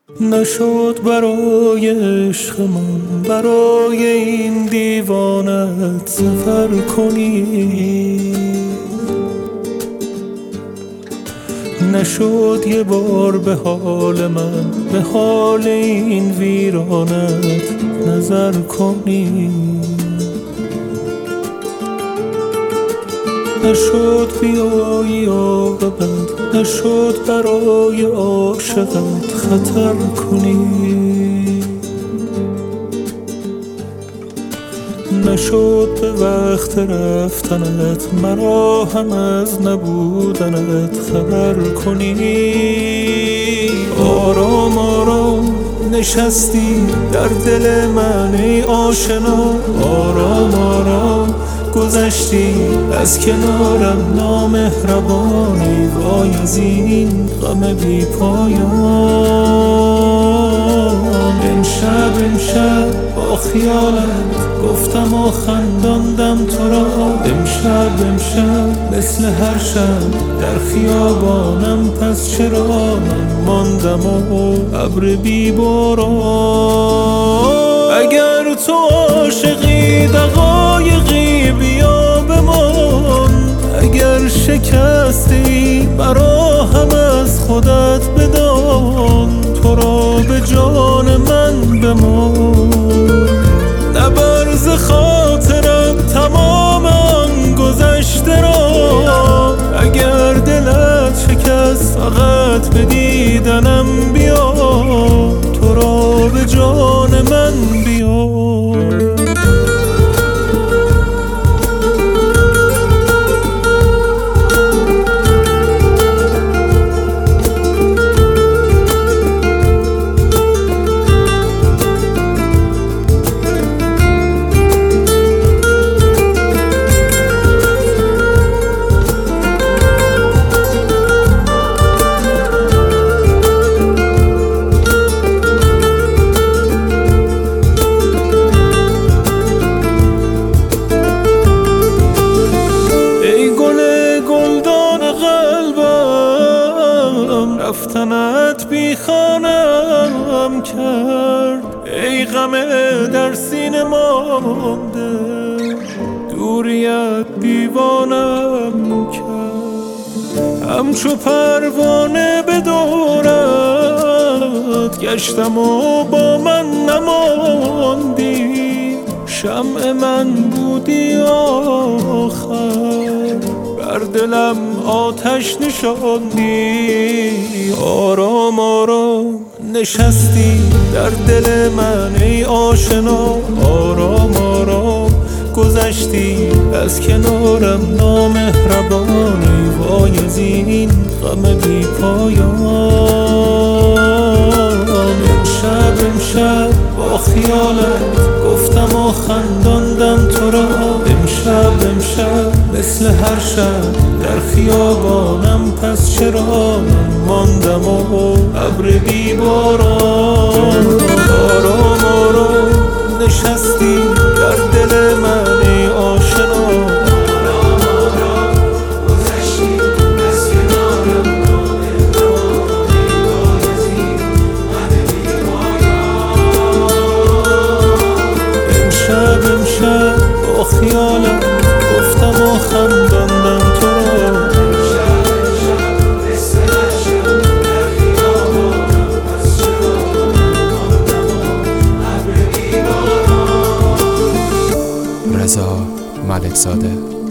نشد برای عشقمون برای این دیوانت سفر کنی، نشد یه بار به حال من به حال این ویرانت نظر کنی، نشد بیایی عاقبت، نشد برای عاشقت خطر کنی، نشد به وقت رفتنت مرا هم از نبودنت خبر کنی. آرام آرام نشستی در دل من ای آشنا، آرام آرام گذشتی از کنارم نامهربانی، وای از این غم بی پایان. امشب با خیالت گفتم و خنداندم تو را، امشب مثل هر شب در خیابانم، پس چرا من ماندم و ابر بی باران. اگر تو عاشقی دقایقی بیا بمان، اگر شکستی برا هم از خودت بدان، تو را به جان من بمان. نبر ز خاطرم تمام آن گذشته را، اگر دلت شکست فقط به دیدنم بیا، تو را به جان من بیا. رفتنت بی خانم کرد، ای غم در سینه مانده، دوریت دیوانم کرد. همچو پروانه به دورت گشتم و با من نماندی، شمع من بودی آخر، بر دلم آتش نشاندی. آرام آرام نشستی در دل من ای آشنا، آرام آرام گذشتی از کنارم نامهربانی، وای از این غم بی پایان. امشب با خیالت گفتم و خنداندم تو را، امشب مثل هر شب در خیابانم، پس چرا من ماندم و ابر بی باران. آرام آرام نشستی در دل من ای آشنا، آرام آرام گذشتی از کنارم نامهربانی، وای از این غم بی پایان. امشب با خیالت گفتم و خنداندم تو را، رضا ملکزاده.